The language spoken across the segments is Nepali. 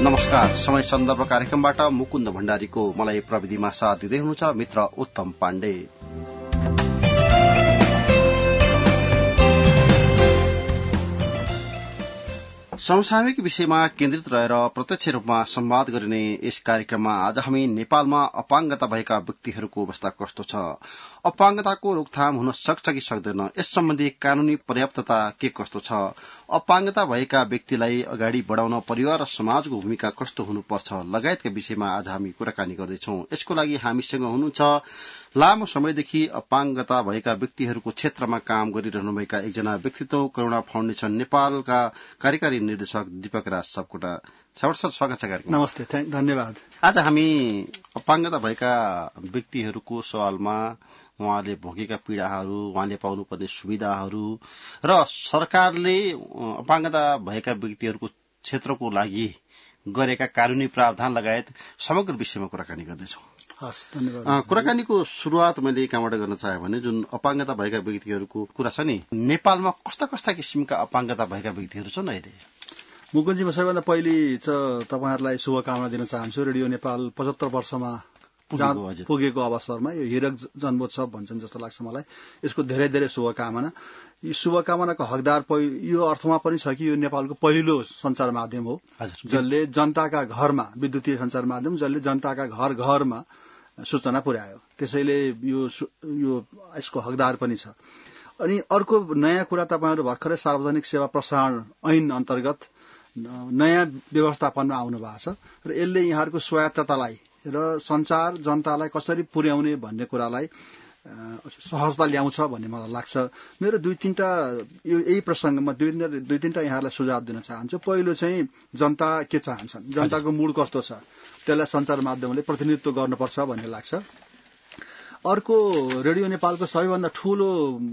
नमस्कार, समय सन्दर्भ कार्यक्रमबाट मुकुन्द भण्डारीको मलाई प्रविधिमा साथ दिँदै हुनुहुन्छ मित्र उत्तम पाण्डे। समसामयिक विषयमा केन्द्रित रहेर प्रत्यक्ष रूपमा संवाद गरिने यस कार्यक्रममा आज हामी नेपालमा अपाङ्गता भएका व्यक्तिहरूको अवस्था कस्तो छ, अपाङ्गताको रोकथाम हुन सक्छ कि सक्दैन, यस सम्बन्धी कानूनी पर्याप्तता के कस्तो छ, अपाङ्गता भएका व्यक्तिलाई अगाडि बढ़ाउन परिवार र समाजको भूमिका कस्तो हुनुपर्छ लगायतका विषयमा आज हामी कुराकानी गर्दैछौं। यसको लागि हामीसँग हुनुहुन्छ लामो समयदेखि अपाङ्गता भएका व्यक्तिहरूको क्षेत्रमा काम गरिरहनुभएका एकजना व्यक्तित्व, करुणा फाउन्डेशन नेपालका कार्यकारी निर्देशक दीपक राज सापकोटा। स्वागत छ कार्यक्रम। नमस्ते, धन्यवाद। आज हामी अपाङ्गता भएका व्यक्तिहरूको सवालमा उहाँले भोगेका पीड़ाहरू, उहाँले पाउनुपर्ने सुविधाहरू र सरकारले अपाङ्गता भएका व्यक्तिहरूको क्षेत्रको लागि गरेका कानूनी प्रावधान लगायत समग्र विषयमा कुराकानी गर्नेछौं। धन्यवाद। कुराकानीको शुरूआत मैले कहाँबाट गर्न चाहे भने जुन अपाङ्गता भएका व्यक्तिहरूको कुरा छ नि, नेपालमा कस्ता कस्ता किसिमका अपाङ्गता भएका व्यक्तिहरू छन् अहिले? मुकुन्दजीमा सबैभन्दा पहिले तपाईहरुलाई शुभकामना दिन चाहन्छु। रेडियो नेपाल 75 वर्षमा पुगेको अवसरमा यो हिरक जन्मोत्सव भन्छन् जस्तो लाग्छ मलाई। यसको धेरै धेरै शुभकामना। यो शुभकामनाको हकदार यो अर्थमा पनि छ कि यो नेपालको पहिलो सञ्चार माध्यम हो जसले जनताका घरमा, विद्युतीय सञ्चार माध्यम जसले जनताका घर घरमा सूचना पुर्यायो। त्यसैले यो यसको हकदार पनि छ। अनि अर्को नयाँ कुरा, तपाईहरु भर्खरै सार्वजनिक सेवा प्रसारण ऐन अन्तर्गत नयाँ व्यवस्थापनमा आउनु भएको छ र यसले यहाँहरुको स्वायत्ततालाई र संचार जनतालाई कसरी पुर्याउने भन्ने कुरालाई सहजता ल्याउँछ भन्ने मलाई लाग्छ। मेरो यही प्रसंगमा दुई तीनटा यहाँलाई सुझाव दिन चाहन्छु। पहिलो चाहिँ जनता के चाहन्छन्, जनताको मूड कस्तो छ, त्यसलाई संचार माध्यमले प्रतिनिधित्व गर्नुपर्छ भन्ने लाग्छ। अर्को, रेडियो नेपालको सबैभन्दा ठूलो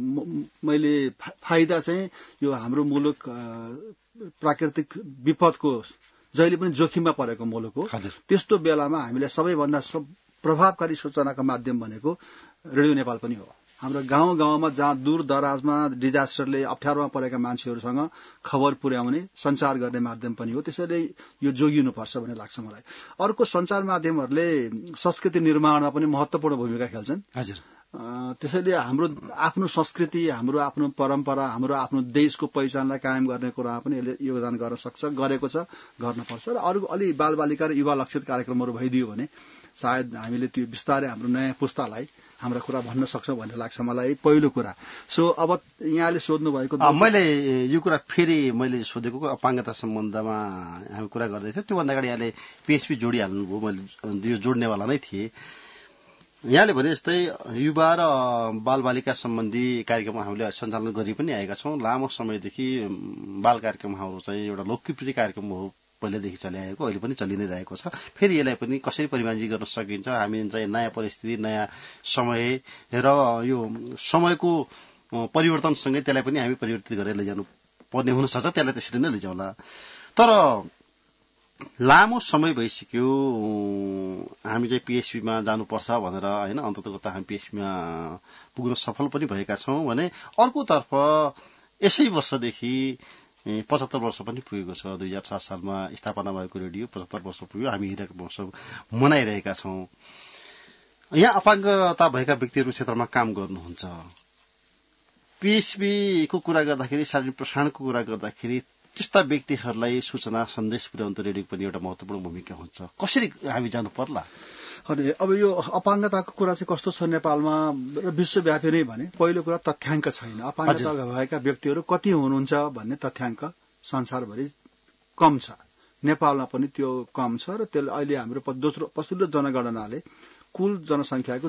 मैले फाइदा चाहिँ यो हाम्रो मुलुक प्राकृतिक विपदको जहिले पनि जोखिममा परेको मुलुक हो। त्यस्तो बेलामा हामीले सबैभन्दा प्रभावकारी सूचनाको माध्यम भनेको रेडियो नेपाल पनि हो। हाम्रो गाउँ गाउँमा जहाँ दूर दराजमा डिजास्टरले अप्ठ्यारोमा परेका मान्छेहरूसँग खबर पुर्याउने, संचार गर्ने माध्यम पनि हो। त्यसैले यो जोगिनुपर्छ भन्ने लाग्छ मलाई। अर्को, संचार माध्यमहरूले संस्कृति निर्माणमा पनि महत्वपूर्ण भूमिका खेल्छन्। त्यसैले हाम्रो आफ्नो संस्कृति, हाम्रो आफ्नो परम्परा, हाम्रो आफ्नो देशको पहिचानलाई कायम गर्ने कुरामा पनि यसले योगदान गर्न सक्छ, गरेको छ, गर्नुपर्छ। र अरू अलि बालबालिका र युवा लक्षित कार्यक्रमहरू भइदियो भने सायद हामीले त्यो बिस्तारै हाम्रो नयाँ पुस्तालाई हाम्रो कुरा भन्न सक्छौं भन्ने लाग्छ मलाई। पहिलो कुरा। सो अब यहाँले सोध्नु भएको, मैले यो कुरा फेरि मैले सोधेको अपाङ्गता सम्बन्धमा हामी कुरा गर्दै थियौं। त्योभन्दा अगाडि यहाँले पीएचपी जोडिहाल्नुभयो, मैले यो जोड्नेवाला नै थिएँ। यहाँले भने जस्तै युवा र बालबालिका सम्बन्धी कार्यक्रम हामीले सञ्चालन गरि पनि आएका छौं। लामो समयदेखि बाल कार्यक्रमहरू चाहिँ एउटा लोकप्रिय कार्यक्रम हो, पहिलेदेखि चलिआएको, अहिले पनि चलि नै रहेको छ। फेरि यसलाई पनि कसरी परिमार्जित गर्न सकिन्छ, हामी चाहिँ नयाँ परिस्थिति, नयाँ समय र यो समयको परिवर्तनसँगै त्यसलाई पनि हामी परिवर्तित गरेर लैजानु पर्ने हुन सक्छ, त्यसलाई त्यसरी नै लैजाउला। तर लामो समय भइसक्यो हामी चाहिँ पीएचपीमा जानुपर्छ भनेर, हैन, अन्ततः हामी पीएचपीमा पुग्न सफल पनि भएका छौं भने अर्कोतर्फ यसै वर्षदेखि 75 वर्ष पनि पुगेको छ। 2007 सालमा स्थापना भएको रेडियो 75 वर्ष पुग्यो। हामी हिरक महोत्सव मनाइरहेका छौं। यहाँ अपाङ्गता भएका व्यक्तिहरू क्षेत्रमा काम गर्नुहुन्छ। पीएचपी को कुरा गर्दाखेरि, सार्वजनिक प्रसारणको कुरा गर्दाखेरि त्यस्ता व्यक्तिहरूलाई सूचना सन्देश पुर्याउन त रेडियो पनि एउटा महत्वपूर्ण भूमिका हुन्छ। कसरी हामी जानु पर्ला? अब यो अपाङ्गताको कुरा चाहिँ कस्तो छ नेपालमा र विश्वव्यापी नै भने, पहिलो कुरा तथ्याङ्क छैन। अपाङ्गता भएका व्यक्तिहरू कति हुनुहुन्छ भन्ने तथ्याङ्क संसारभरि कम छ। नेपालमा पनि त्यो कम छ र त्यसले अहिले हाम्रो पछिल्लो जनगणनाले कुल जनसंख्याको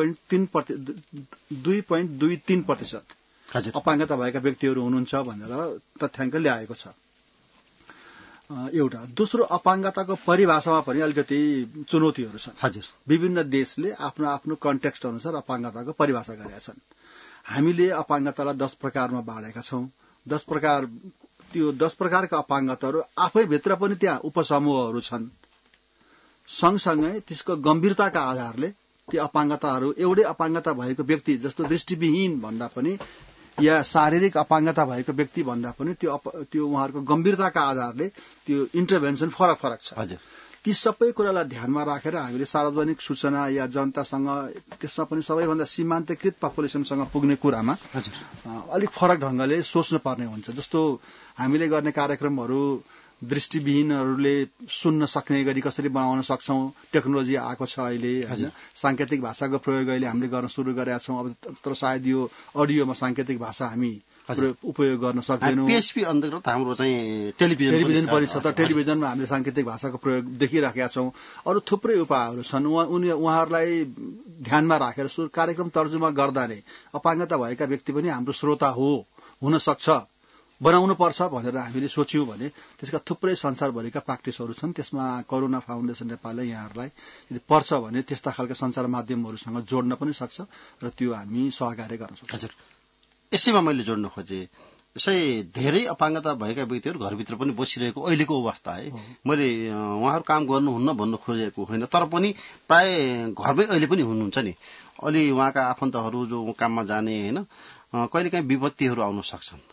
2.23% अपाङ्गता भएका व्यक्तिहरू हुनुहुन्छ भनेर तथ्याङ्क ल्याएको छ। एउटा। दोस्रो, अपाङ्गताको परिभाषामा पनि अलिकति चुनौतीहरू छन्। विभिन्न देशले आफ्नो आफ्नो कन्टेक्स्ट अनुसार अपाङ्गताको परिभाषा गरेका छन्। हामीले अपाङ्गतालाई 10 प्रकारमा बाँडेका छौं। 10 प्रकारका अपाङ्गताहरू आफै भित्र पनि त्यहाँ उपसमूहहरू छन्। सँगसँगै त्यसको गम्भीरताका आधारले ती अपाङ्गताहरू, एउटै अपाङ्गता भएको व्यक्ति जस्तो दृष्टिविहीन भन्दा पनि या शारीरिक अपाङ्गता भएको व्यक्ति भन्दा पनि त्यो उहाँहरूको गम्भीरताका आधारले त्यो इन्टरभेन्सन फरक फरक छ। हजुर, ती सबै कुरालाई ध्यानमा राखेर हामीले सार्वजनिक सूचना या जनतासँग त्यसमा पनि सबैभन्दा सीमान्तकृत पपुलेसनसँग पुग्ने कुरामा अलिक फरक ढंगले सोच्नु पर्ने हुन्छ। जस्तो हामीले गर्ने कार्यक्रमहरू दृष्टिविहीनहरूले सुन्न सक्ने गरी कसरी बनाउन सक्छौं, टेक्नोलोजी आएको छ अहिले हैन, सांकेतिक भाषाको प्रयोग अहिले हामीले गर्न सुरु गरेका छौं। अब तर सायद यो अडियोमा सांकेतिक भाषा हामी उपयोग गर्न सक्दैनौं। पीएसपी अन्तर्गत हाम्रो चाहिँ टेलिभिजन पनि छ, तर टेलिभिजनमा हामीले सांकेतिक भाषाको प्रयोग देखिराखेका छौं। अरु थुप्रै उपायहरू छन्। उहाँहरूलाई ध्यानमा राखेर कार्यक्रम तर्जुमा गर्दा नै अपाङ्गता भएका व्यक्ति पनि हाम्रो श्रोता हुन सक्छ, बनाउनु पर्छ भनेर हामीले सोच्यौं भने त्यसका थुप्रै संसारभरिका प्र्याक्टिसहरू छन्। त्यसमा करुणा फाउन्डेसन नेपालले यहाँहरूलाई यदि पर्छ भने त्यस्ता खालका सञ्चार माध्यमहरूसँग जोड्न पनि सक्छ र त्यो हामी सहकार्य गर्न सक्छौं। हजुर, यसैमा मैले जोड्न खोजे यसै धेरै अपाङ्गता भएका व्यक्तिहरू घरभित्र पनि बसिरहेको अहिलेको अवस्था है। मैले उहाँहरू काम गर्नुहुन्न भन्नु खोजेको होइन, तर पनि प्राय घरमै अहिले पनि हुनुहुन्छ नि। अलि उहाँका आफन्तहरू जो काममा जाने होइन, कहिलेकाहीँ विपत्तिहरू आउन सक्छन्।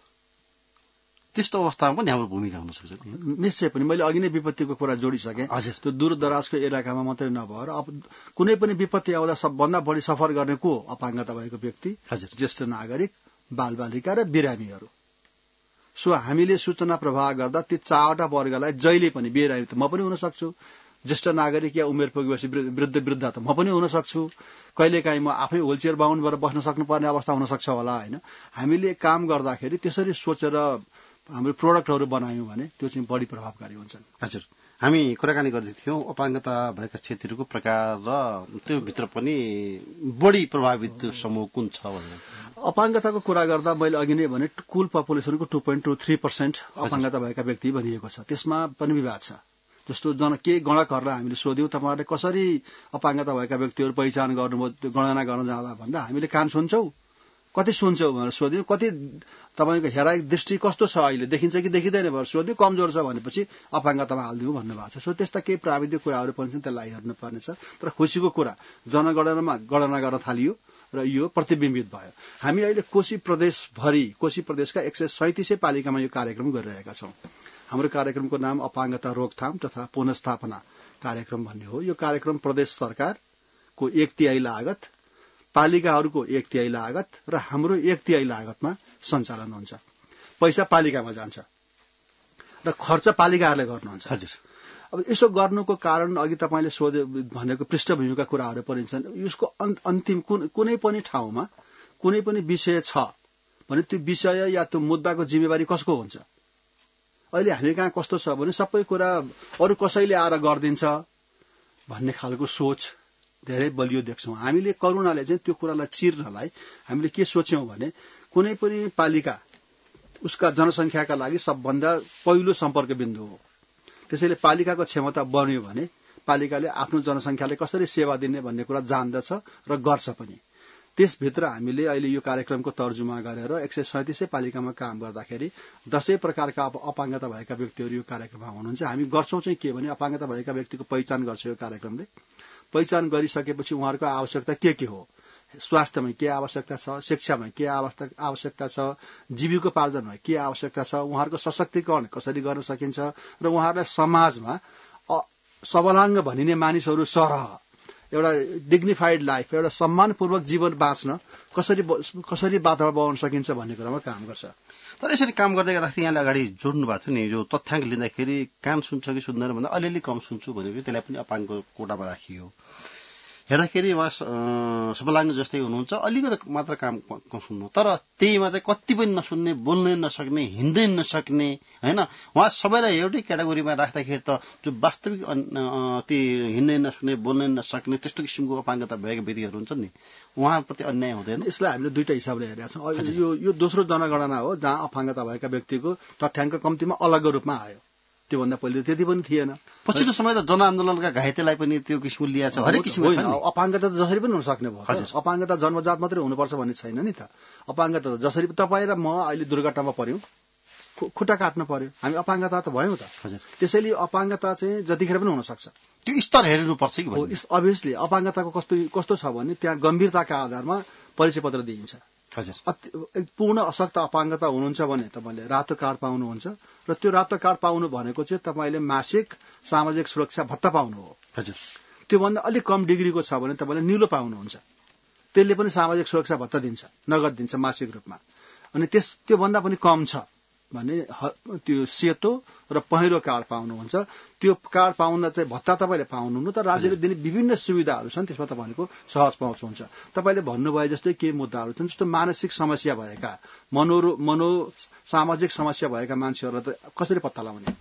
त्यस्तो अवस्थामा पनि हाम्रो भूमिका हुन सक्छ। निश्चय पनि मैले अघि नै विपत्तिको कुरा जोडिसकेँ। त्यो दूरदराजको इलाकामा मात्रै नभएर अब कुनै पनि विपत्ति आउँदा सबभन्दा बढी सफर गर्ने को अपाङ्गता भएको व्यक्ति, ज्येष्ठ नागरिक, बालबालिका र बिरामीहरू। सो हामीले सूचना प्रवाह गर्दा ती चारवटा वर्गलाई जहिले पनि, बिरामी त म पनि हुन सक्छु, ज्येष्ठ नागरिक या उमेर पुगेपछि वृद्ध त म पनि हुन सक्छु, कहिलेकाहीँ म आफै व्हीलचेयर बाउन्ड भएर बस्न सक्नुपर्ने अवस्था हुन सक्छ होला हैन। हामीले काम गर्दाखेरि त्यसरी सोचेर हाम्रो प्रोडक्टहरू बनायौं भने त्यो चाहिँ बढी प्रभावकारी हुन्छन्। हजुर, हामी कुराकानी गर्दै थियौं अपाङ्गता भएका क्षेत्रको प्रकार र त्यो भित्र पनि बढी प्रभावित समूह कुन छ भनेर। अपाङ्गताको कुरा गर्दा मैले अघि नै भने कुल पपुलेसनको 2.23% अपाङ्गता भएका व्यक्ति भनिएको छ। त्यसमा पनि विवाद छ। जस्तो केही गणकहरूलाई हामीले सोध्यौं, तपाईहरुले कसरी अपाङ्गता भएका व्यक्तिहरू पहिचान गर्नुभयो गणना गर्न जाँदा भन्दा हामीले कान सुन्छौ, कति सुन्छौ भनेर सोध्यौं, कति तपाईको हेराइ दृष्टि कस्तो छ अहिले देखिन्छ कि देखिँदैन भनेर सोध्यौं, कमजोर छ भनेपछि अपाङ्गतामा हाल्दिउँ भन्नुभएको छ। सो त्यस्ता केही प्राविधिक कुराहरू पनि छन्, त्यसलाई हेर्नु पर्नेछ। तर खुसीको कुरा जनगणनामा गणना गर्न थालियो र यो प्रतिबिम्बित भयो। हामी अहिले कोशी प्रदेशका 137 पालिकामा यो कार्यक्रम गरिरहेका छौं। हाम्रो कार्यक्रमको नाम अपाङ्गता रोकथाम तथा पुनर्स्थापना कार्यक्रम भन्ने हो। यो कार्यक्रम प्रदेश सरकारको 1/3 लागत, पालिकाहरूको 1/3 लागत र हाम्रो 1/3 लागतमा सञ्चालन हुन्छ। पैसा पालिकामा जान्छ र खर्च पालिकाहरूले गर्नुहुन्छ। हजुर, अब यसो गर्नुको कारण अघि तपाईले भनेको पृष्ठभूमिका कुराहरू पनि छन्। यसको अन्तिम कुनै पनि ठाउँमा कुनै पनि विषय छ भने त्यो विषय या त्यो मुद्दाको जिम्मेवारी कसको हुन्छ? अहिले हामी कहाँ कस्तो छ भने सबै कुरा अरु कसैले आएर गर्दिन्छ भन्ने खालको सोच धेरै बलियो देख्छौं। हामीले करुणाले चाहिँ त्यो कुरालाई चिर्नलाई हामीले के सोच्यौं भने कुनै पनि पालिका उसका जनसंख्याका लागि सबभन्दा पहिलो सम्पर्क बिन्दु हो। त्यसैले पालिकाको क्षमता बन्यो भने पालिकाले आफ्नो जनसंख्याले कसरी सेवा दिने भन्ने कुरा जान्दछ र गर्छ पनि। त्यसभित्र हामीले अहिले यो कार्यक्रमको तर्जुमा गरेर 137 पालिकामा काम गर्दाखेरि 10 प्रकारका अपाङ्गता भएका व्यक्तिहरू यो कार्यक्रममा हुनुहुन्छ। हामी गर्छौं चाहिँ के भने अपाङ्गता भएका व्यक्तिको पहिचान गर्छ यो कार्यक्रमले। पहिचान गरिसकेपछि उहाँहरूको आवश्यकता के हो, स्वास्थ्यमा के आवश्यकता छ, शिक्षामा के आवश्यकता छ, जीविकोपार्जनमा के आवश्यकता छ, उहाँहरूको सशक्तिकरण कसरी गर्न सकिन्छ र उहाँहरूलाई समाजमा सबलाङ्ग भनिने मानिसहरू सरह एउटा डिग्निफाइड लाइफ, एउटा सम्मानपूर्वक जीवन बाँच्न कसरी वातावरण बनाउन सकिन्छ भन्ने कुरामा काम गर्छ। तर यसरी काम गर्दै गर्दाखेरि यहाँले अगाडि जोड्नु भएको छ नि, यो तथ्याङ्क लिँदाखेरि कान सुन्छ कि सुन्दैन भन्दा अलिअलि कम सुन्छु भनेपछि त्यसलाई पनि अपाङ्गको कोटामा राखियो। हेर्दाखेरि उहाँ सबलाङ्ग जस्तै हुनुहुन्छ, अलिकति मात्र काम सुन्नु, तर त्यहीमा चाहिँ कति पनि नसुन्ने, बोल्नै नसक्ने, हिँड्दै नसक्ने हैन। उहाँ सबैलाई एउटै क्याटेगोरीमा राख्दाखेरि त जो वास्तविक ती हिँड्नै नसक्ने, बोल्नै नसक्ने त्यस्तो किसिमको अपाङ्गता भएका व्यक्तिहरू हुन्छन् नि, उहाँप्रति अन्याय हुँदैन? यसलाई हामीले दुईटा हिसाबले हेरेका छौं। यो दोस्रो जनगणना हो जहाँ अपाङ्गता भएका व्यक्तिको तथ्याङ्क कम्तीमा अलग रूपमा आयो। त्योभन्दा पहिले त्यति पनि थिएन। पछिल्लो समय त जनआन्दोलनका घाइतेलाई पनि त्यो किसिमको लिएको छ, हरेक किसिमको छ नि। अपाङ्गता त जसरी पनि हुन सक्ने भयो। अपाङ्गता जन्मजात मात्रै हुनुपर्छ भन्ने छैन नि त। अपाङ्गता त जसरी तपाईँ र म अहिले दुर्घटनामा पर्यौं, खुट्टा काट्न पर्यो, हामी अपाङ्गता त भयौं त। त्यसैले अपाङ्गता चाहिँ जतिखेर पनि हुन सक्छ। त्यो स्तर हेर्नुपर्छ कि अभियसली अपाङ्गताको कस्तो छ भने त्यहाँ गम्भीरताका आधारमा परिचय पत्र दिइन्छ। पूर्ण अशक्त अपाङ्गता हुनुहुन्छ भने तपाईँले रातो कार्ड पाउनुहुन्छ र त्यो रातो कार्ड पाउनु भनेको चाहिँ तपाईँले मासिक सामाजिक सुरक्षा भत्ता पाउनु हो। त्योभन्दा अलिक कम डिग्रीको छ भने तपाईँले निलो पाउनुहुन्छ। त्यसले पनि सामाजिक सुरक्षा भत्ता दिन्छ, नगद दिन्छ मासिक रूपमा। अनि त्योभन्दा पनि कम छ भने त्यो सेतो र पहेँलो कार्ड पाउनुहुन्छ। त्यो कार्ड पाउन चाहिँ भत्ता तपाईँले पाउनुहुन्न, तर राज्यले दिने विभिन्न सुविधाहरू छन्, त्यसमा तपाईँको सहज पहुँच हुन्छ। तपाईँले भन्नुभयो जस्तै के मुद्दाहरू छन्, जस्तो मानसिक समस्या भएका, सामाजिक समस्या भएका मान्छेहरूलाई त कसरी पत्ता लगाउने?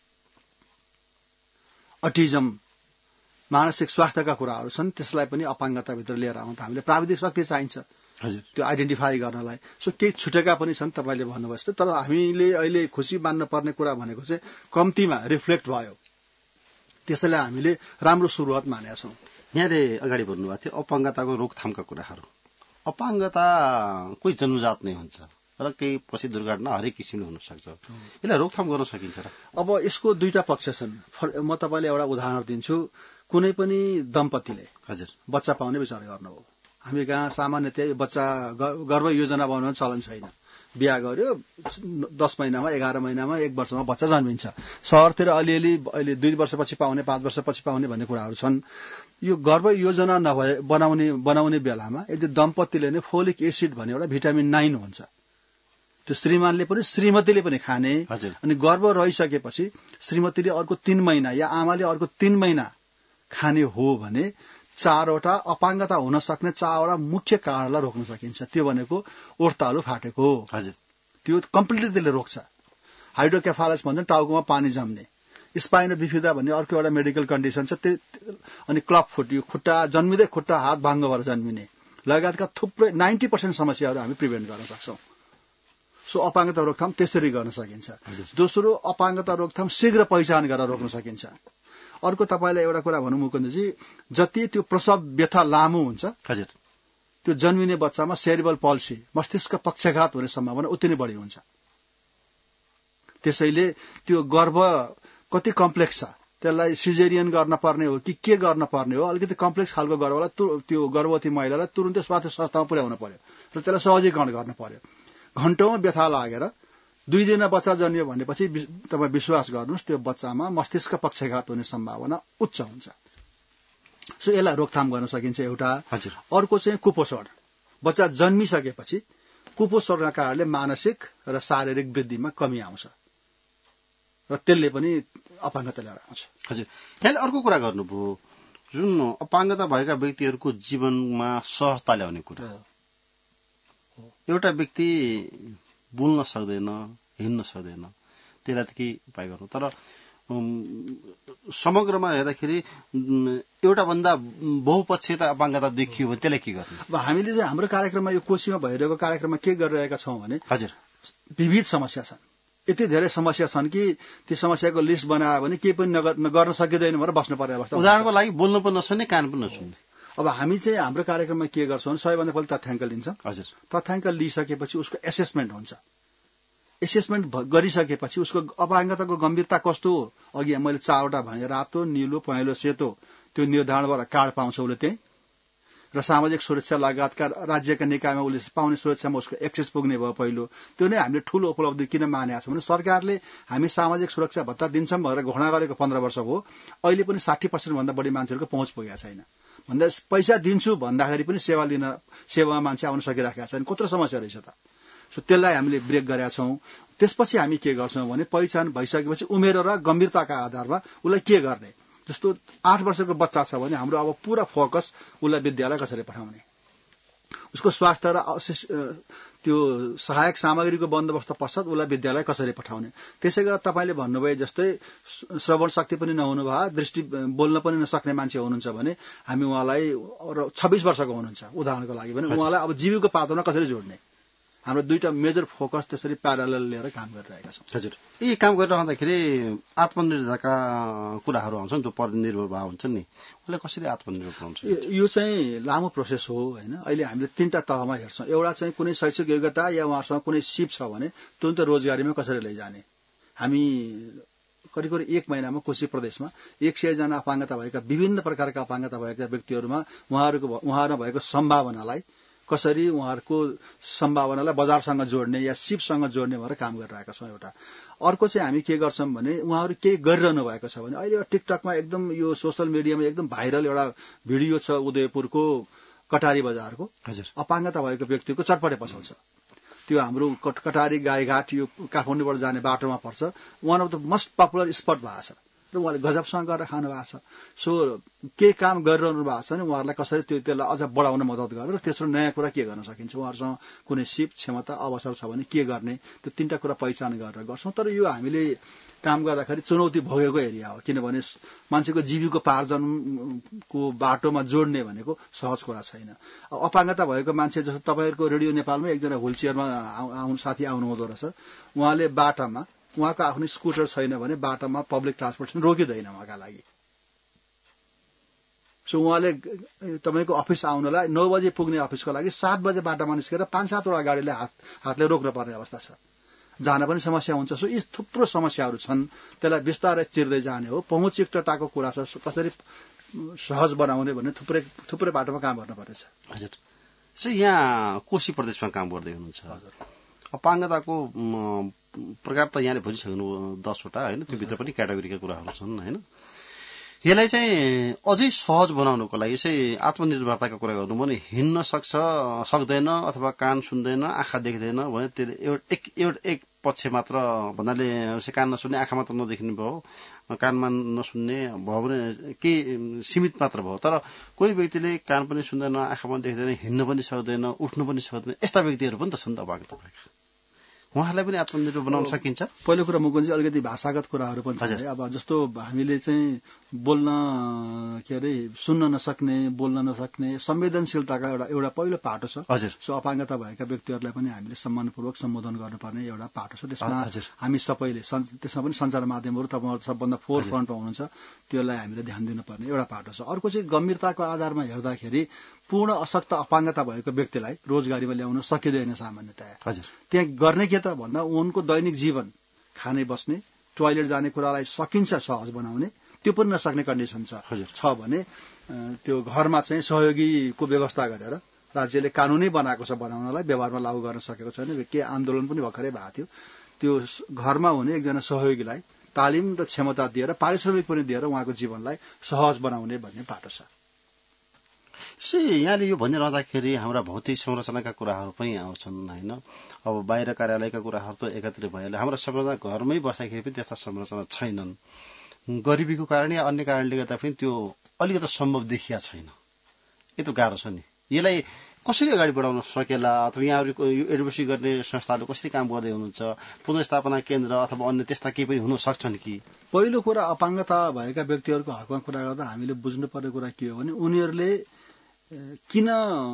अटिजम, मानसिक स्वास्थ्यका कुराहरू छन्, त्यसलाई पनि अपाङ्गताभित्र लिएर आउन हामीले प्राविधिक शक्ति चाहिन्छ त्यो आइडेन्टिफाई गर्नलाई। सो केही छुटेका पनि छन् तपाईँले भन्नुभयो जस्तो। तर हामीले अहिले खुसी मान्न पर्ने कुरा भनेको चाहिँ कम्तीमा रिफ्लेक्ट भयो, त्यसैले हामीले राम्रो सुरुवात मानेका छौँ। यहाँले अगाडि भन्नुभएको थियो अपाङ्गताको रोकथामका कुराहरू। अपाङ्गता कोही जन्मजात नै हुन्छ र केही पछि दुर्घटना हरेक किसिमले हुन सक्छ, यसलाई रोकथाम गर्न सकिन्छ र? अब यसको दुईटा पक्ष छन्। म तपाईँलाई एउटा उदाहरण दिन्छु। कुनै पनि दम्पतिले बच्चा पाउने विचार गर्नु हो, हामी कहाँ सामान्यतया बच्चा गर्भ योजना बनाउन चलन छैन। बिहा गर्यो 10 महिनामा, 11 महिनामा, 1 वर्षमा बच्चा जन्मिन्छ। शहरतिर अलिअलि अहिले 2 वर्षपछि पाउने, 5 वर्षपछि पाउने भन्ने कुराहरू छन्। यो गर्भ योजना बनाउने बेलामा यदि दम्पतिले नै फोलिक एसिड भन्ने एउटा भिटामिन 9 हुन्छ, त्यो श्रीमानले पनि श्रीमतीले पनि खाने। अनि गर्भ रहिसकेपछि श्रीमतीले अर्को 3 महिना या आमाले अर्को 3 महिना खाने हो भने 4वटा अपाङ्गता हुन सक्ने 4वटा मुख्य कारणलाई रोक्न सकिन्छ। त्यो भनेको ओर्तालु फाटेको, त्यो कम्प्लिटली त्यसले रोक्छ। हाइड्रोकेफालस भन्छ टाउकोमा पानी जम्ने। स्पाइनो बिफिदा भन्ने अर्को एउटा मेडिकल कन्डिसन छ। अनि क्लब फुट, यो खुट्टा जन्मिँदै खुट्टा हात भाङ्ग भएर जन्मिने लगायतका थुप्रै 90% समस्याहरू हामी प्रिभेन्ट गर्न सक्छौँ। सो अपाङ्गता रोकथाम त्यसरी गर्न सकिन्छ। दोस्रो, अपाङ्गता रोकथाम शीघ्र पहिचान गरेर रोक्न सकिन्छ। अर्को तपाईँलाई एउटा कुरा भनौँ मुकुन्दजी, जति त्यो प्रसव व्यथा लामो हुन्छ त्यो जन्मिने बच्चामा सेरिब्रल पल्सी, मस्तिष्क पक्षघात हुने सम्भावना उति नै बढी हुन्छ। त्यसैले त्यो गर्भ कति कम्प्लेक्स छ, त्यसलाई सिजेरियन गर्न पर्ने हो कि के गर्न पर्ने हो, अलिकति कम्प्लेक्स खालको गर्भलाई त्यो गर्भवती महिलालाई तुरुन्तै स्वास्थ्य संस्थामा पुर्याउन पर्यो र त्यसलाई सहजीकरण गर्न पर्यो। घण्टौं व्यथा लागेर 2 दिन बच्चा जन्मियो भनेपछि तपाईँ विश्वास गर्नुहोस् त्यो बच्चामा मस्तिष्क पक्षघात हुने सम्भावना उच्च हुन्छ। सो यसलाई रोकथाम गर्न सकिन्छ एउटा। अर्को चाहिँ कुपोषण। बच्चा जन्मिसकेपछि कुपोषणका कारणले मानसिक र शारीरिक वृद्धिमा कमी आउँछ र त्यसले पनि अपाङ्गता लिएर आउँछ। यहाँले अर्को कुरा गर्नुभयो, जुन अपाङ्गता भएका व्यक्तिहरूको जीवनमा सहजता ल्याउने कुरा। एउटा व्यक्ति बोल्न सक्दैन, हिँड्न सक्दैन, त्यसलाई त केही उपाय गर्नु। तर समग्रमा हेर्दाखेरि एउटा भन्दा बहुपक्षीय अपाङ्गता देखियो भने त्यसलाई के गर्नु? अब हामीले चाहिँ हाम्रो कार्यक्रममा, यो कोशीमा भइरहेको कार्यक्रममा के गरिरहेका छौँ भने विविध समस्या छन्। यति धेरै समस्या छन् कि त्यो समस्याको लिस्ट बनायो भने केही पनि गर्न सकिँदैन भनेर बस्नु पर्ने अवस्था। उदाहरणको लागि बोल्न पनि नसक्ने, कान पनि नसुन्ने। अब हामी चाहिँ हाम्रो कार्यक्रममा के गर्छौँ भने सबैभन्दा पहिला तथ्याङ्क लिन्छौँ। तथ्याङ्क लिइसकेपछि उसको एसेसमेन्ट हुन्छ। एसेसमेन्ट गरिसकेपछि उसको अपाङ्गताको गम्भीरता कस्तो हो, अघि मैले 4वटा भने, रातो, निलो, पहेँलो, सेतो, त्यो निर्धारण गरेर कार्ड पाउँछ उसले त्यही। र सामाजिक सुरक्षा लगायतका राज्यका निकायमा उसले पाउने सुरक्षामा उसको एक्सेस पुग्ने भयो पहिलो। त्यो नै हामीले ठूलो उपलब्धि किन मानेका छौँ भने सरकारले हामी सामाजिक सुरक्षा भत्ता दिन्छौँ भनेर घोषणा गरेको 15 वर्ष भयो, अहिले पनि 60% भन्दा बढी मान्छेहरूको पहुँच पुगेको छैन। भन्दा पैसा दिन्छु भन्दाखेरि पनि सेवामा मान्छे आउन सकिरहेका छैन। कत्रो समस्या रहेछ त। सो त्यसलाई हामीले ब्रेक गरेका छौँ। त्यसपछि हामी के गर्छौँ भने पहिचान भइसकेपछि उमेर र गम्भीरताका आधारमा उसलाई के गर्ने। जस्तो 8 वर्षको बच्चा छ भने हाम्रो अब पूरा फोकस उसलाई विद्यालय कसरी पठाउने, उसको स्वास्थ्य र त्यो सहायक सामग्रीको बन्दोबस्त पश्चात उसलाई विद्यालय कसरी पठाउने। त्यसै गरेर तपाईँले भन्नुभयो जस्तै श्रवण शक्ति पनि नहुनु भयो, दृष्टि बोल्न पनि नसक्ने मान्छे हुनुहुन्छ भने हामी उहाँलाई 26 वर्षको हुनुहुन्छ उदाहरणको लागि भने उहाँलाई अब जीविकोपार्जनमा कसरी जोड्ने, हाम्रो दुईटा मेजर फोकस त्यसरी प्यारालल लिएर काम गरिरहेका छौँ। हजुर, यी काम गरिरहँदाखेरि आत्मनिर्भरताका कुराहरू आउँछन्, जो परनिर्भर भाव हुन्छन् नि, उसले कसरी आत्मनिर्भर बनाउँछ? यो चाहिँ लामो प्रोसेस हो होइन। अहिले हामीले 3टा तहमा हेर्छौँ। एउटा चाहिँ कुनै शैक्षिक योग्यता या उहाँसँग कुनै सिप छ भने तुरन्त रोजगारीमा कसरी लैजाने। हामी करिब 1 महिनामा कोशी प्रदेशमा 100 जना अपाङ्गता भएका, विभिन्न प्रकारका अपाङ्गता भएका व्यक्तिहरूमा उहाँहरूमा भएको सम्भावनालाई कसरी उहाँहरूको सम्भावनालाई बजारसँग जोड्ने या सिपसँग जोड्ने भनेर काम गरिरहेका छौँ एउटा। अर्को चाहिँ हामी के गर्छौँ भने उहाँहरू केही गरिरहनु भएको छ भने अहिले टिकटकमा एकदम यो सोशल मिडियामा एकदम भाइरल एउटा भिडियो छ उदयपुरको कटारी बजारको। हजुर। अपाङ्गता भएको व्यक्तिको चटपटे पसल छ। त्यो हाम्रो कटारी गाईघाट यो काठमाडौँबाट जाने बाटोमा पर्छ। One of the most popular spot भएको छ र उहाँले गजबसँग गरेर खानु भएको छ। सो के काम गरिरहनु भएको छ भने उहाँहरूलाई कसरी त्यसलाई अझ बढाउन मद्दत गरेर तेस्रो नयाँ कुरा के गर्न सकिन्छ, उहाँहरूसँग कुनै सिप क्षमता अवसर छ भने के गर्ने, त्यो 3टा कुरा पहिचान गरेर गर्छौँ। तर यो हामीले काम गर्दाखेरि चुनौती भोगेको एरिया हो, किनभने मान्छेको जीविकोपार्जनको बाटोमा जोड्ने भनेको सहज कुरा छैन। अपाङ्गता भएको मान्छे जस्तो तपाईँहरूको रेडियो नेपालमा एकजना व्हील चेयरमा साथी आउनुहुँदो रहेछ। उहाँले बाटामा उहाँको आफ्नो स्कुटर छैन भने बाटामा पब्लिक ट्रान्सपोर्टेसन रोकिँदैन उहाँका लागि। सो उहाँले तपाईँको अफिस आउनलाई 9 बजे पुग्ने अफिसको लागि 7 बजे बाटामा निस्केर 5-7 वटा गाडीले हातले रोक्न पर्ने अवस्था छ। जान पनि समस्या हुन्छ। सो यी थुप्रो समस्याहरू छन्, त्यसलाई बिस्तारै चिर्दै जाने हो। पहुँचयुक्तताको कुरा छ, कसरी सहज बनाउने भन्ने थुप्रै बाटोमा काम गर्नुपर्नेछ। हजुर। सो यहाँ कोशी प्रदेशमा काम गर्दै हुनुहुन्छ। हजुर। अपाङ्गताको प्रकार त यहाँले भनिसक्नु 10 वटा होइन, त्योभित्र पनि क्याटेगोरीका कुराहरू छन् होइन। यसलाई चाहिँ अझै सहज बनाउनको लागि चाहिँ आत्मनिर्भरताको कुरा गर्नु भने हिँड्न सक्दैन अथवा कान सुन्दैन, आँखा देख्दैन भने त्यो एक पक्ष मात्र भन्नाले कान नसुन्ने, आँखा मात्र नदेख्ने भयो, कानमा नसुन्ने भयो भने के सीमित मात्र भयो। तर कोही व्यक्तिले कान पनि सुन्दैन, आँखा पनि देख्दैन, हिँड्न पनि सक्दैन, उठ्न पनि सक्दैन, यस्ता व्यक्तिहरू पनि त छन् त अपाङ्गता भएका। उहाँलाई पनि आत्मनिर्भर बनाउन सकिन्छ। पहिलो कुरा मुकुन्दजी अलिकति भाषागत कुराहरू पनि छ। अब जस्तो हामीले चाहिँ बोल्न सुन्न नसक्ने, बोल्न नसक्ने संवेदनशीलताका एउटा पहिलो पाटो छ। हजुर। सो अपाङ्गता भएका व्यक्तिहरूलाई पनि हामीले सम्मानपूर्वक सम्बोधन गर्नुपर्ने एउटा पाटो छ। त्यसमा हामी सबैले त्यसमा पनि सञ्चार माध्यमहरू तपाईँहरू सबभन्दा फोर फ्रन्टमा हुनुहुन्छ, त्यसलाई हामीले ध्यान दिनुपर्ने एउटा पाटो छ। अर्को चाहिँ गम्भीरताको आधारमा हेर्दाखेरि पूर्ण अशक्त अपाङ्गता भएको व्यक्तिलाई रोजगारीमा ल्याउन सकिँदैन सामान्यतया। हजुर। त्यहाँ गर्ने के त भन्दा उनको दैनिक जीवन खाने बस्ने टोयलेट जाने कुरालाई सकिन्छ सहज बनाउने, त्यो पनि नसक्ने कन्डिसन छ भने त्यो घरमा चाहिँ सहयोगीको व्यवस्था गरेर राज्यले कानुनै बनाएको छ बनाउनलाई, व्यवहारमा लागू गर्न सकेको छैन। के आन्दोलन पनि भर्खरै भएको थियो। त्यो घरमा हुने एकजना सहयोगीलाई तालिम र क्षमता दिएर पारिश्रमिक पनि दिएर उहाँको जीवनलाई सहज बनाउने भन्ने पाटो छ। यहाँले यो भनिरहँदाखेरि हाम्रा भौतिक संरचनाका कुराहरू पनि आउँछन् होइन। अब बाहिर कार्यालयका कुराहरू त एकत्रित भइहाल्यो, हाम्रो संरचना घरमै बस्दाखेरि पनि त्यस्ता संरचना छैनन्। गरिबीको कारण या अन्य कारणले गर्दा पनि त्यो अलिकति सम्भव देखिया छैन। यो त गाह्रो छ नि। यसलाई कसरी अगाडि बढाउन सकेला अथवा यहाँहरूको यो एडभोकेसी गर्ने संस्थाहरू कसरी काम गर्दै हुनुहुन्छ? पुनर्स्थापना केन्द्र अथवा अन्य त्यस्ता केही पनि हुन सक्छन् कि? पहिलो कुरा अपाङ्गता भएका व्यक्तिहरूको हकमा कुरा गर्दा हामीले बुझ्नुपर्ने कुरा के हो भने उनीहरूले किन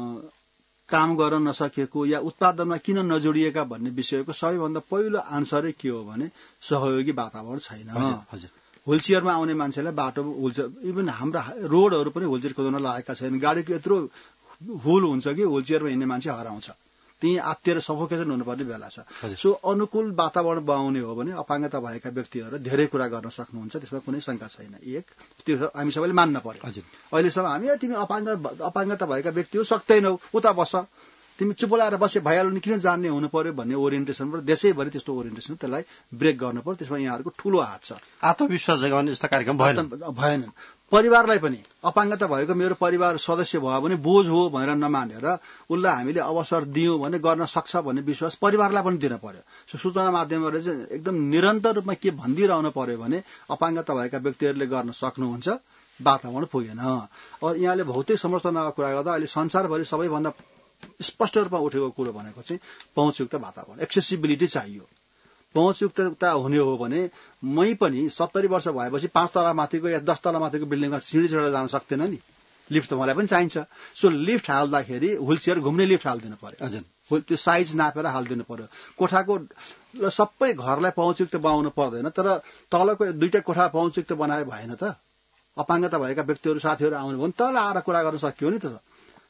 काम गर्न नसकेको या उत्पादनमा किन नजोडिएका भन्ने विषयको सबैभन्दा पहिलो आन्सरै के हो भने सहयोगी वातावरण छैन। व्हील चेयरमा आउने मान्छेलाई बाटो इभन हाम्रा रोडहरू पनि व्हील चेयर खोज्न लागेका छैनन्। गाडीको यत्रो हुल हुन्छ कि व्हील चेयरमा हिँड्ने मान्छे हराउँछ, त्यही आत्तिएर सफोकेसन हुनुपर्ने बेला छ। सो अनुकूल वातावरण बनाउने हो भने अपाङ्गता भएका व्यक्तिहरू धेरै कुरा गर्न सक्नुहुन्छ, त्यसमा कुनै शंका छैन। एक त्यो हामी सबैले मान्न पर्यो। अहिलेसम्म हामी तिमी अपाङ्गता भएका व्यक्ति हो, सक्दैनौ, उता बस, तिमी चुप लगाएर बसे भइहाल्यो नि, किन जान्ने हुनु पर्यो भन्ने ओरिएन्टेसनबाट देशैभरि त्यस्तो ओरिएन्टेसन त्यसलाई ब्रेक गर्नु पर्यो। त्यसमा यहाँहरूको ठूलो हात छ। आत्मविश्वास जगाउने जस्ता कार्यक्रम भएनन्। परिवारलाई पनि अपाङ्गता भएको मेरो परिवार सदस्य भयो भने बोझ हो भनेर नमानेर उसलाई हामीले अवसर दियौं भने गर्न सक्छ भन्ने विश्वास परिवारलाई पनि दिन पर्यो। सूचना माध्यमबाट चाहिँ एकदम निरन्तर रूपमा के भनिदिइरहनु पर्यो भने अपाङ्गता भएका व्यक्तिहरूले गर्न सक्नुहुन्छ, वातावरण पुगेन। अब यहाँले भौतिक संरचनाको कुरा गर्दा अहिले संसारभरि सबैभन्दा स्पष्ट रूपमा उठेको कुरो भनेको चाहिँ पहुँचयुक्त वातावरण, एक्सेसिबिलिटी चाहियो। पहुँचयुक्तता हुने हो भने मै पनि 70 वर्ष भएपछि 5 तला माथिको या 10 तला माथिको बिल्डिङमा सिँढी चढेर जान सक्दैन नि, लिफ्ट त मलाई पनि चाहिन्छ। सो लिफ्ट हाल्दाखेरि व्हील चेयर घुम्ने लिफ्ट हालिदिनु पर्यो। हजुर, त्यो साइज नापेर हालिदिनु पर्यो। कोठाको सबै घरलाई पहुँचयुक्त बनाउनु पर्दैन, तर तलको 2टा कोठा पहुँचयुक्त बनाए भएन त। अपाङ्गता भएका व्यक्तिहरू साथीहरू आउनु भने तल आएर कुरा गर्न सकियो नि त।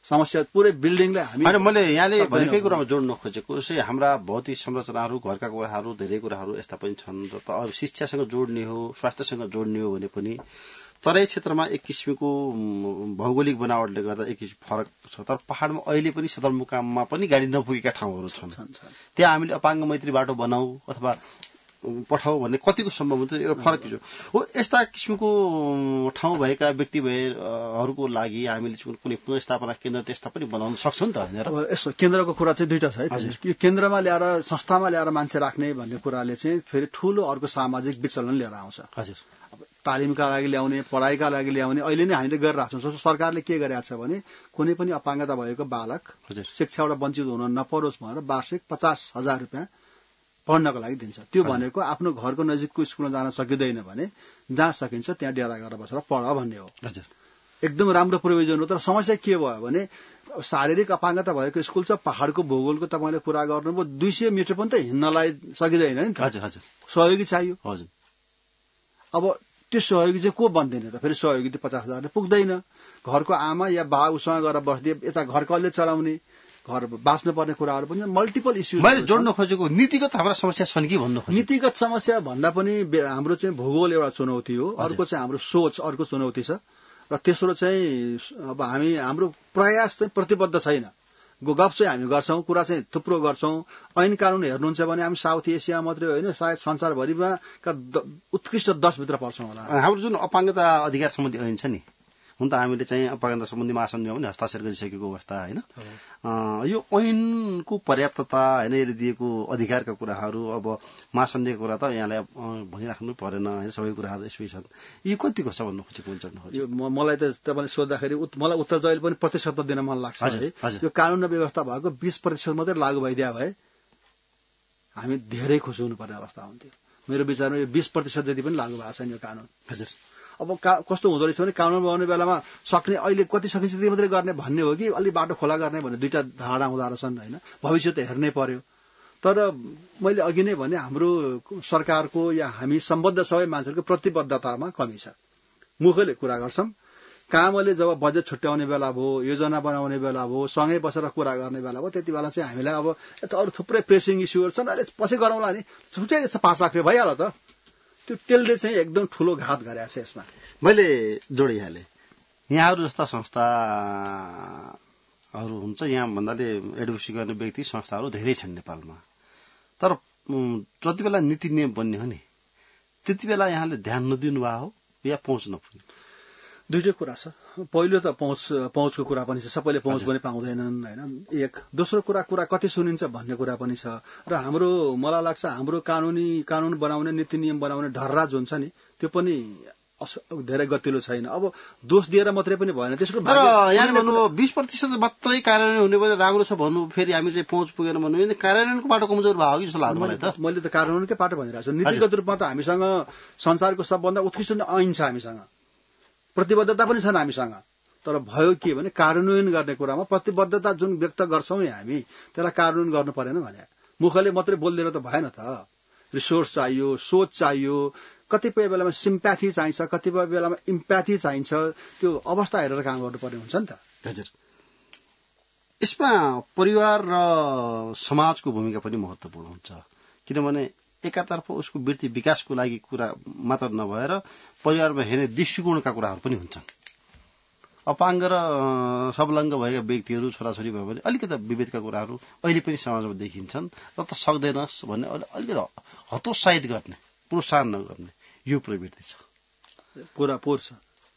समस्या पुरै बिल्डिङलाई हामी हैन मैले यहाँले भनेकै कुरामा जोड्न खोजेको चाहिँ हाम्रा भौतिक संरचनाहरू घरका कुराहरू धेरै कुराहरू यस्ता पनि छन् र अब शिक्षासँग जोड्ने हो स्वास्थ्यसँग जोड्ने हो भने पनि तराई क्षेत्रमा एक किसिमको भौगोलिक बनावटले गर्दा एक किसिम फरक छ तर पहाडमा अहिले पनि सदरमुकाममा पनि गाडी नपुगेका ठाउँहरू छन् त्यहाँ हामीले अपाङ्ग मैत्री बाटो बनाऊ अथवा पठाऊ भन्ने कतिको सम्भव हुन्छ एउटा फरक हो यस्ता किसिमको ठाउँ भएका व्यक्तिहरूको लागि हामीले कुनै पुनर्स्थापना केन्द्र त्यस्ता पनि बनाउन सक्छौँ नि त हैन र यसो केन्द्रको कुरा चाहिँ दुईटा छ है यो केन्द्रमा ल्याएर संस्थामा ल्याएर मान्छे राख्ने भन्ने कुराले चाहिँ फेरि ठूलो अर्को सामाजिक विचलन लिएर आउँछ हजुर तालिमका लागि ल्याउने पढाइका लागि ल्याउने अहिले नै हामीले गरिरहेको छौँ सरकारले के गरेको छ भने कुनै पनि अपाङ्गता भएको बालक शिक्षाबाट वञ्चित हुन नपरोस् भनेर वार्षिक 50,000 रुपियाँ पढ्नको लागि दिन्छ त्यो भनेको आफ्नो घरको नजिकको स्कुलमा जान सकिँदैन भने जहाँ सकिन्छ त्यहाँ डेरा गरेर बसेर पढ भन्ने हो एकदम राम्रो प्रोभिजन हो तर समस्या के भयो भने शारीरिक अपाङ्गता भएको स्कुल छ पहाडको भूगोलको तपाईले कुरा गर्नुभयो 200 मिटर पनि त हिँड्नलाई सकिँदैन नि त सहयोगी चाहियो अब त्यो सहयोगी चाहिँ को बन्दैन त फेरि सहयोगी त 50,000 पुग्दैन घरको आमा या बा उसँग गएर बस्दिए यता घर कसले चलाउने घर बाँच्नु पर्ने कुराहरू पनि मल्टिपल इस्यु मैले जोड्न खोजेको नीतिगत हाम्रा समस्या छन् कि भन्नु खोजेको नीतिगत समस्या भन्दा पनि हाम्रो चाहिँ भूगोल एउटा चुनौती हो अर्को चाहिँ हाम्रो सोच अर्को चुनौती छ र तेस्रो चाहिँ अब हाम्रो प्रयास चाहिँ प्रतिबद्ध छैन गफ चाहिँ हामी गर्छौं कुरा चाहिँ थुप्रो गर्छौं ऐन कानून हेर्नुहुन्छ भने हामी साउथ एसिया मात्रै होइन सायद संसारभरिमा उत्कृष्ट 10 भित्र पर्छौं होला हाम्रो जुन अपाङ्गता अधिकार सम्बन्धी ऐन छ नि हुन त हामीले चाहिँ अपाङ्गता सम्बन्धी महासन्धिमा पनि हस्ताक्षर गरिसकेको अवस्था हैन यो ऐनको पर्याप्तता हैन यसले दिएको अधिकारका कुराहरू अब महासन्धिको कुरा त यहाँलाई भनिराख्नु परेन हैन सबै कुराहरू यसै छन् यो कतिको छ भन्नु खोजेको हुन्छ यो मलाई त तपाईले सोध्दाखेरि मलाई उत्तर जहिले पनि प्रतिशत दिन मन लाग्छ है यो कानून र व्यवस्था भएको 20% मात्रै लागू भइदिया भए हामी धेरै खुसी हुनुपर्ने अवस्था हुन्थ्यो मेरो विचारमा यो 20% जति पनि लागू भएको छैन यो कानून हजुर अब कस्तो हुँदो रहेछ भने कानून बनाउने बेलामा सक्ने अहिले कति सकिन्छ त्यति मात्रै गर्ने भन्ने हो कि अलि बाटो खोला गर्ने भन्ने दुईटा धारणा हुँदो रहेछन् हैन भविष्य त हेर्नै पर्यो तर मैले अघि नै भने हाम्रो सरकारको या हामी सम्बद्ध सबै मान्छेहरूको प्रतिबद्धतामा कमी छ मुखले कुरा गर्छौं कामले जब बजेट छुट्याउने बेला भयो योजना बनाउने बेला भयो सँगै बसेर कुरा गर्ने बेला भयो त्यति बेला चाहिँ हामीलाई अब यता अरू थुप्रै प्रेसिङ इस्युहरू छन् अहिले पछि गरौँला नि छुट्टै जस्तो 5 लाख रुपैयाँ भइहाल्यो त त्यो त्यसले चाहिँ एकदम ठूलो घात गरेको छ यसमा मैले जोडिहाले यहाँहरू जस्ता संस्थाहरू हुन्छ यहाँ भन्दाले एडभोकेसी गर्ने व्यक्ति संस्थाहरू धेरै छन् नेपालमा तर जति बेला नीति नियम बन्ने हो नि त्यति बेला यहाँले ध्यान नदिनु भए हो या पहुँच नपुग्ने दुईटै कुरा छ पहिलो त पहुँचको कुरा पनि छ सबैले पहुँच पनि पाउँदैनन् हैन एक दोस्रो कुरा कति सुनिन्छ भन्ने कुरा पनि छ र हाम्रो मलाई लाग्छ हाम्रो कानून बनाउने नीति नियम बनाउने ढर्रा जुन छ नि त्यो पनि धेरै गतिलो छैन अब दोष दिएर मात्रै पनि भएन त्यसको यहाँ भन्नुभयो 20% मात्रै कार्यान्वयन हुने भने राम्रो छ भन्नु फेरि हामी चाहिँ पहुँच पुगेन भन्नु भने कार्यान्वयनको बाटो कमजोर भयो कि जस्तो लाग्छ मलाई त मैले त कार्यान्वयनकै बाटो भनिरहेको छु नीतिगत रूपमा त हामीसँग संसारको सबभन्दा उत्कृष्ट ऐन छ हामीसँग प्रतिबद्धता पनि छन् हामीसँग तर भयो के भने कार्यान्वयन गर्ने कुरामा प्रतिबद्धता जुन व्यक्त गर्छौं नि हामी त्यसलाई कार्यान्वयन गर्नु परेन भने मुखले मात्रै बोल्दैन त भएन त रिसोर्स चाहियो सोच चाहियो कतिपय बेलामा सिम्प्याथी चाहिन्छ कतिपय बेलामा इम्प्याथी चाहिन्छ त्यो अवस्था हेरेर काम गर्नुपर्ने हुन्छ नि त हजुर यसमा परिवार र समाजको भूमिका पनि महत्त्वपूर्ण हुन्छ किनभने एकातर्फ उसको वृत्ति विकासको लागि कुरा मात्र नभएर परिवारमा हेर्ने दृष्टिकोणका कुराहरू पनि हुन्छन् अपाङ्ग र सबलङ्ग भएका व्यक्तिहरू छोराछोरी भयो भने अलिकति विभेदका कुराहरू अहिले पनि समाजमा देखिन्छन् र त सक्दैनस् भन्ने अलिकति हतोत्साहित गर्ने प्रोत्साहन नगर्ने यो प्रवृत्ति छ पुरा पोर छ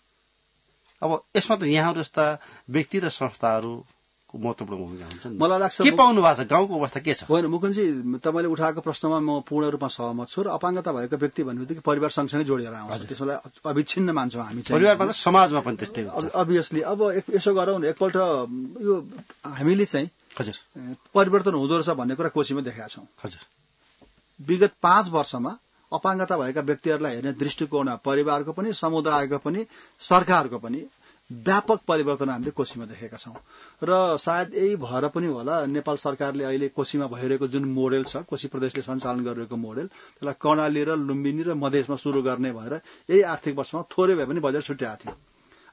अब यसमा त यहाँहरू जस्ता व्यक्ति र संस्थाहरूको महत्त्वपूर्ण भूमिका हुन्छ नि मलाई लाग्छ के पाउनु भएको छ गाउँको अवस्था के छ होइन मुकुन्दजी तपाईले उठाएको प्रश्नमा म पूर्ण रूपमा सहमत छु र अपाङ्गता भएको व्यक्ति भन्नेबित्तिकै परिवार सँगसँगै जोडिएर आउँछ त्यसलाई अविच्छिन्न मान्छौँ हामी चाहिँ परिवारमा त समाजमा पनि त्यस्तै हुन्छ अभियसली अब यसो गरौँ एकपल्ट यो हामीले चाहिँ हजुर परिवर्तन हुँदो रहेछ भन्ने कुरा कोशीमा देखाएका छौँ हजुर विगत 5 वर्षमा अपाङ्गता भएका व्यक्तिहरूलाई हेर्ने दृष्टिकोण परिवारको पनि समुदायको पनि सरकारको पनि व्यापक परिवर्तन हामीले कोशीमा देखेका छौं र सायद यही भएर पनि होला नेपाल सरकारले अहिले कोशीमा भइरहेको जुन मोडेल छ कोशी प्रदेशले सञ्चालन गरिरहेको मोडेल त्यसलाई कर्णाली र लुम्बिनी र मधेसमा सुरु गर्ने भएर यही आर्थिक वर्षमा थोरै भए पनि बजेट छुट्याएको थियो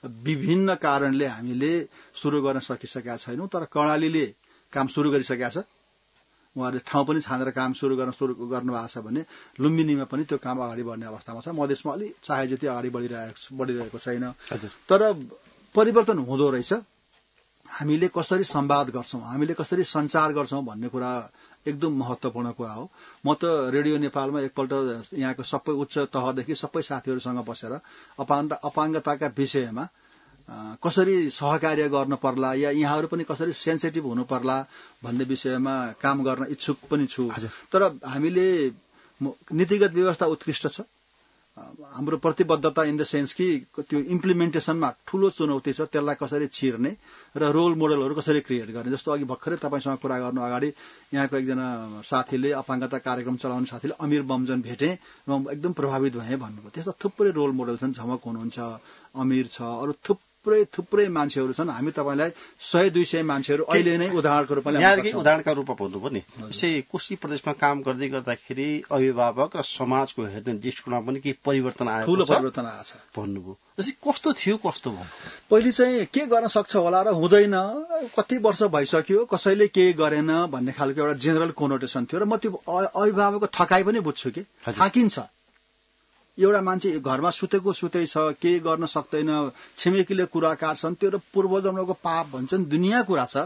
विभिन्न कारणले हामीले सुरु गर्न सकिसकेका छैनौं, तर कर्णालीले काम सुरु गरिसकेका छ। उहाँहरूले ठाउँ पनि छानेर काम सुरु गर्नुभएको छ भने लुम्बिनीमा पनि त्यो काम अगाडि बढ्ने अवस्थामा छ। मधेसमा अलि चाहे जति अगाडि बढिरहेको छैन, तर परिवर्तन हुँदो रहेछ। हामीले कसरी संवाद गर्छौं, हामीले कसरी संचार गर्छौं भन्ने कुरा एकदम महत्वपूर्ण कुरा हो। म त रेडियो नेपालमा एकपल्ट यहाँको सबै उच्च तहदेखि सबै साथीहरूसँग बसेर अपाङ्गताका विषयमा कसरी सहकार्य गर्न पर्ला या यहाँहरू पनि कसरी सेन्सिटिभ हुनु पर्ला भन्ने विषयमा काम गर्न इच्छुक पनि छु। तर हामीले नीतिगत व्यवस्था उत्कृष्ट छ, हाम्रो प्रतिबद्धता इन द सेन्स कि त्यो इम्प्लिमेन्टेसनमा ठूलो चुनौती छ, त्यसलाई कसरी छिर्ने र रोल मोडलहरू कसरी क्रिएट गर्ने। जस्तो अघि भर्खरै तपाईसँग कुरा गर्नु अगाडि यहाँको एकजना साथीले अपाङ्गता कार्यक्रम चलाउने साथीले अमीर बमजन भेटे र एकदम प्रभावित भए भन्नुभयो। त्यस्ता थुप्रै रोल मोडल छन्, झमक हुनुहुन्छ, अमीर छ, अरू थुप्रै मान्छेहरू छन्। हामी तपाईलाई 100-200 मान्छेहरू अहिले नै उदाहरणको रूपमा उदाहरणका रूपमा भन्नुभयो नि। यसै कोशी प्रदेशमा काम गर्दै गर्दाखेरि अभिभावक र समाजको हेर्ने दृष्टिकोणमा पनि के परिवर्तन आयो, ठूलो परिवर्तन आएको छ भन्नुभयो। जस्तै कस्तो थियो, कस्तो भयो? पहिले चाहिँ के गर्न सक्छ होला र हुँदैन, कति वर्ष भइसक्यो कसैले के गरेन भन्ने खालको एउटा जेनरल कोनोटेसन थियो। र म त्यो अभिभावकको थकाइ पनि बुझ्छु कि थाकिन्छ। एउटा मान्छे घरमा सुतै छ, के गर्न सक्दैन, छिमेकीले कुरा काट्छन्, त्यो पूर्वजन्मको पाप भन्छन्, दुनियाँ कुरा छ।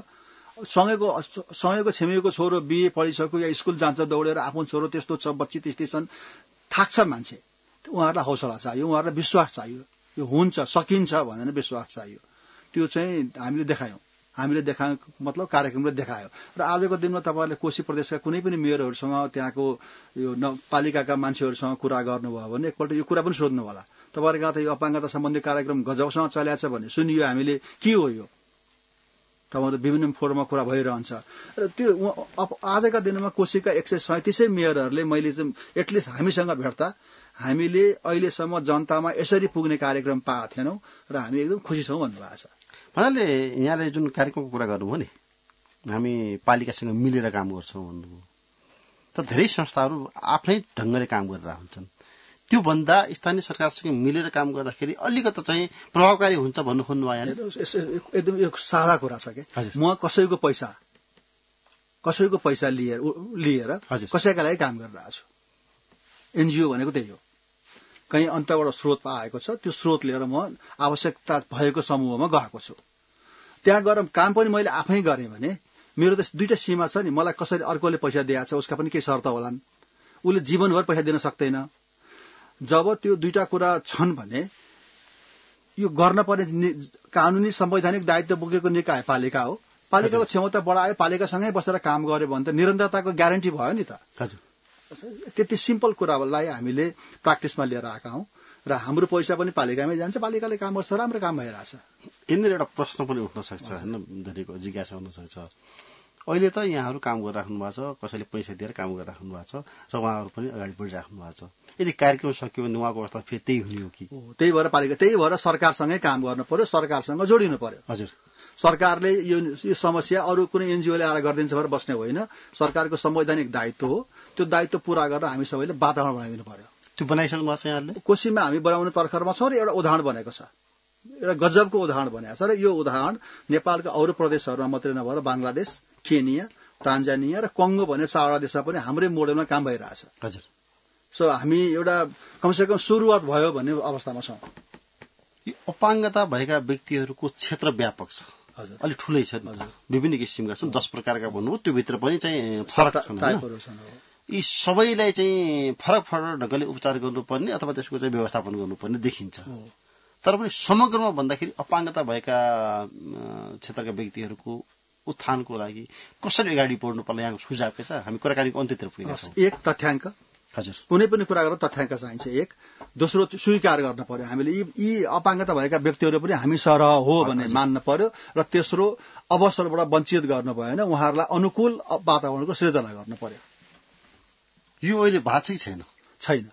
सँगैको छिमेकीको छोरो बिए पढिसक्यो या स्कुल जान्छ दौडेर, आफ्नो छोरो त्यस्तो छ, बच्ची त्यस्तै छन्, थाक्छ मान्छे। उहाँहरूलाई हौसला चाहियो, उहाँहरूलाई विश्वास चाहियो, यो हुन्छ सकिन्छ भनेर विश्वास चाहियो। त्यो चाहिँ हामीले देखायौं मतलब कार्यक्रमले देखायो। र आजको दिनमा तपाईहरुले कोशी प्रदेशका कुनै पनि मेयरहरुसँग त्यहाँको यो पालिकाका मान्छेहरुसँग कुरा गर्नुभयो भने एकपल्ट यो कुरा पनि सोध्नु होला। तपाईहरुको त यो अपाङ्गता सम्बन्धी कार्यक्रम गजबसँग चलेछ भने सुनियो हामीले, के हो यो? तपाईहरु विभिन्न फोरममा कुरा भइरहन्छ। र त्यो आजका दिनमा कोशीका 137 मेयरहरुले मैले चाहिँ एटलिस्ट हामीसँग भेट्दा हामीले अहिलेसम्म जनतामा यसरी पुग्ने कार्यक्रम पाएको थिएनौं र हामी एकदम खुसी छौं भन्नुभएको छ। भन्नाले यहाँले जुन कार्यक्रमको कुरा गर्नुभयो नि, हामी पालिकासँग मिलेर काम गर्छौं भन्नुभयो, त धेरै संस्थाहरू आफ्नै ढंगले काम गरेर हुन्छन्। त्यो भन्दा स्थानीय सरकारसँग मिलेर काम गर्दाखेरि अलिकति चाहिँ प्रभावकारी हुन्छ भन्नु खोज्नु भयो। एकदम एक सादा कुरा छ के, म कसैको पैसा लिएर कसैका लागि काम गरिरहेको छु। एनजीओ भनेको त्यही हो, कहीं अन्तबाट स्रोत आएको छ, त्यो स्रोत लिएर म आवश्यकता भएको समूहमा गएको छु। त्यहाँ गएर काम पनि मैले आफै गरेँ भने मेरो त दुईटा सीमा छ नि, मलाई कसरी अर्कोले पैसा दिएको छ उसका पनि केही शर्त होलान्, उसले जीवनभर पैसा दिन सक्दैन। जब त्यो दुईटा कुरा छन् भने यो गर्न पर्ने कानूनी संवैधानिक दायित्व बोकेको निकाय पालिका हो। पालिकाको क्षमता बढायो, पालिकासँगै बसेर काम गर्यो भने त निरन्तरताको ग्यारेन्टी भयो नि त। त्यति सिम्पल कुरालाई हामीले प्र्याक्टिसमा लिएर आएका हौं र हाम्रो पैसा पनि पालिकामै जान्छ, पालिकाले काम गर्छ, राम्रो काम भइरहेछ। यिनीहरू एउटा प्रश्न पनि उठ्न सक्छ हैन, धेरैको जिज्ञासा हुन सक्छ। अहिले त यहाँहरू काम गरिराख्नु भएको छ, कसैले पैसा दिएर काम गरिराख्नु भएको छ र उहाँहरू पनि अगाडि बढिराख्नु भएको छ। यदि कार्यक्रम सकियो भने उहाँको अवस्था फेरि त्यही हुने हो कि? त्यही भएर पालिका, त्यही भएर सरकारसँगै काम गर्नु पर्यो, सरकारसँग जोडिनु पर्यो। हजुर, सरकारले यो समस्या अरू कुनै एनजीओले आएर गरिदिन्छ भनेर बस्ने होइन, सरकारको संवैधानिक दायित्व हो। त्यो दायित्व पूरा गरेर हामी सबैले वातावरण बनाइदिनु पर्यो। त्यो बनाइसक्नु भएको छ यहाँले? कोशीमा हामी बनाउने तर्खरमा छौं र एउटा उदाहरण बनेको छ, एउटा गजबको उदाहरण बनेको छ। र यो उदाहरण नेपालका अरू प्रदेशहरूमा मात्रै नभएर बंगलादेश, केनिया, तान्जानिया र कङ्गो भन्ने 4 देशमा पनि हाम्रै मोडेलमा काम भइरहेछ। हजुर, सो हामी एउटा कमसेकम सुरुवात भयो भन्ने अवस्थामा छौं। यो अपाङ्गता भएका व्यक्तिहरूको क्षेत्र व्यापक छ, अलि ठूलै छ, विभिन्न किसिमका छन्, 10 प्रकारका भन्नुभयो, त्यो भित्र पनि चाहिँ फरक छन्। यी सबैलाई चाहिँ फरक ढंगले उपचार गर्नुपर्ने अथवा त्यसको चाहिँ व्यवस्थापन गर्नुपर्ने देखिन्छ। तर पनि समग्रमा भन्दाखेरि अपाङ्गता भएका क्षेत्रका व्यक्तिहरूको उत्थानको लागि कसरी अगाडि बढ्नु पर्ला, यहाँको सुझाव के छ? हामी कुराकानीको अन्त्यतिर पुगेका छौं। एक तथ्याङ्क, हजुर, कुनै पनि कुरा गरेर तथ्याङ्क चाहिन्छ। एक, दोस्रो स्वीकार गर्न पर्यो, हामीले यी अपाङ्गता भएका व्यक्तिहरू पनि हामी सरह हो भन्ने मान्न पर्यो। र तेस्रो, अवसरबाट वञ्चित गर्नु भएन, उहाँहरूलाई अनुकूल वातावरणको सृजना गर्नु पर्यो। यो अहिले भएको छैन? छैन।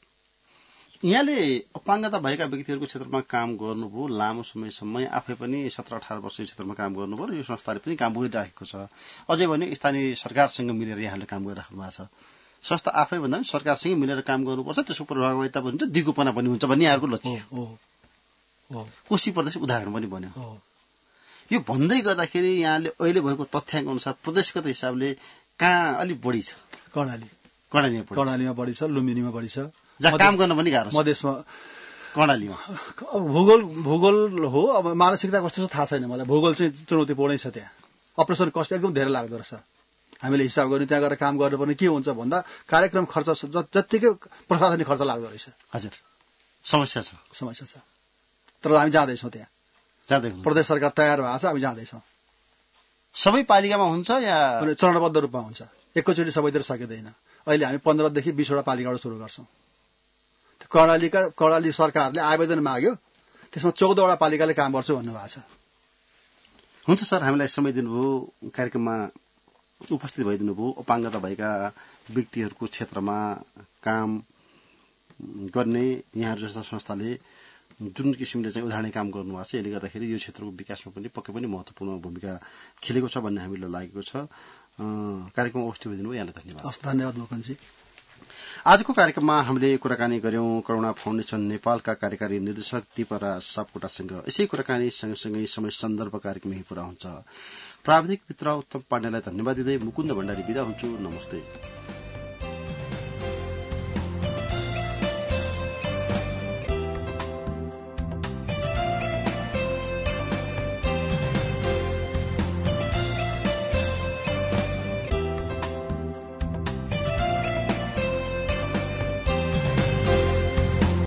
यहाँले अपाङ्गता भएका व्यक्तिहरूको क्षेत्रमा काम गर्नुभयो, लामो समयसम्म आफै पनि 17-18 वर्ष यो क्षेत्रमा काम गर्नुभयो र यो संस्थाले पनि काम गरिराखेको छ। अझै भने स्थानीय सरकारसँग मिलेर यहाँले काम गरिराख्नु भएको छ। संस्था आफै भन्दा पनि सरकारसँग मिलेर काम गर्नुपर्छ, त्यसको प्रभावकारिता पनि हुन्छ, दिगोपना पनि हुन्छ भन्ने यहाँहरूको लक्ष्य हो। कोशी प्रदेश उदाहरण पनि बन्यो। यो भन्दै गर्दाखेरि यहाँले अहिले भएको तथ्याङ्क अनुसार प्रदेशगत हिसाबले कहाँ अलिक बढी छ? कर्णालीमा बढी छ, लुम्बिनीमा बढी छ। जहाँ काम गर्न पनि गाह्रो छ मधेसमा, कर्णालीमा। भूगोल हो। अब मानसिकता कस्तो छ थाहा छैन मलाई। भूगोल चाहिँ चुनौतीपूर्णै छ। त्यहाँ अपरेसन कस्ट एकदम धेरै लाग्दो रहेछ। हामीले हिसाब गर्ने त्यहाँ गएर काम गर्नुपर्ने के हुन्छ भन्दा कार्यक्रम खर्च जत्तिकै प्रशासनिक खर्च लाग्दो रहेछ। हजुर, समस्या छ। तर हामी जाँदैछौँ त्यहाँ। प्रदेश सरकार तयार भएको छ, हामी जाँदैछौँ। सबै पालिकामा हुन्छ या चरणबद्ध रूपमा हुन्छ? एकैचोटि सबैतिर सकिँदैन। अहिले हामी 15 देखि 20 वटा पालिकाबाट सुरु गर्छौँ। कर्णाली सरकारले आवेदन माग्यो, त्यसमा 14 वटा पालिकाले काम गर्छु भन्नुभएको छ। हुन्छ सर, हामीलाई समय दिनुभयो, कार्यक्रममा उपस्थित भइदिनु भयो। अपाङ्गता भएका व्यक्तिहरूको क्षेत्रमा काम गर्ने यहाँहरू जस्ता संस्थाले जुन किसिमले चाहिँ उदाहरणीय काम गर्नुभएको छ, यसले गर्दाखेरि यो क्षेत्रको विकासमा पनि पक्कै पनि महत्त्वपूर्ण भूमिका खेलेको छ भन्ने हामीलाई लागेको छ। कार्यक्रममा उपस्थित भइदिनु भयो, यहाँलाई धन्यवाद। धन्यवाद मोहनजी। आजको कार्यक्रममा हामीले कुराकानी गर्यौं करुणा फाउन्डेशन नेपालका कार्यकारी निर्देशक दीपराज सापकोटासँग। यसै कुराकानी सँगसँगै समय सन्दर्भ कार्यक्रम यही पूरा हुन्छ। प्राविधिक मित्र उत्तम पाण्डेलाई धन्यवाद दिँदै मुकुन्द भण्डारी बिदा हुन्छु। नमस्ते।